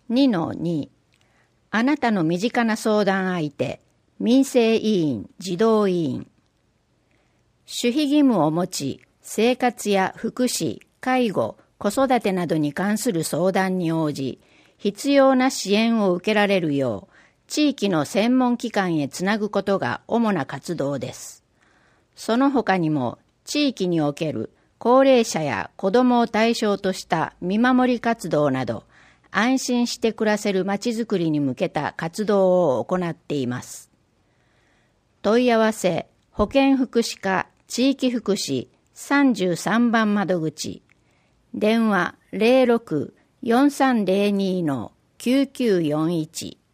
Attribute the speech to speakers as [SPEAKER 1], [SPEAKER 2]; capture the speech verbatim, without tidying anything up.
[SPEAKER 1] にのに あなたの身近な相談相手、民生委員、児童委員。守秘義務を持ち、生活や福祉、介護、子育てなどに関する相談に応じ、必要な支援を受けられるよう、地域の専門機関へつなぐことが主な活動です。その他にも、地域における高齢者や子どもを対象とした見守り活動など、安心して暮らせるまちづくりに向けた活動を行っています。問い合わせ、保健福祉課地域福祉さんじゅうさんばん窓口、電話 ゼロろく よんさんゼロに きゅうきゅうよんいち